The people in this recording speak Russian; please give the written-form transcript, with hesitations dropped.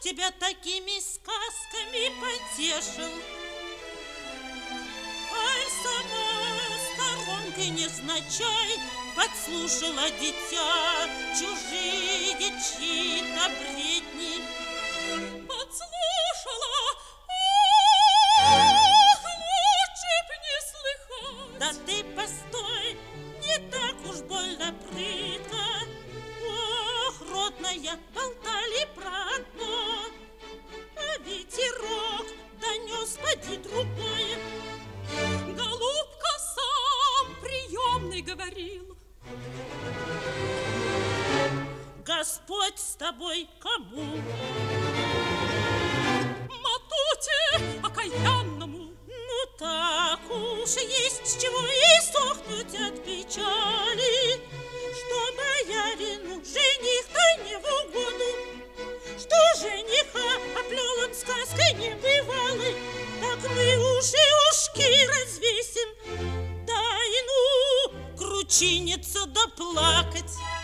тебя такими сказками потешил. Аль сама сторонкой невзначай подслушала дитя чужие чьи-то бредни. Подслушала? Ох, лучше б не слыхать. Да ты постой, не так уж больно прытко. Ох, родная, болтали про одно, а ветерок донес поди другое. Голубка сам приемный говорил. Господь с тобой кому? Матуте окаянному. Ну так уж есть с чего и сохнуть от печали, что боярину жених-то не в угоду, что жениха оплел он сказкой небывалой. Так мы уж и ушки развесим, дай ну кручиниться да плакать.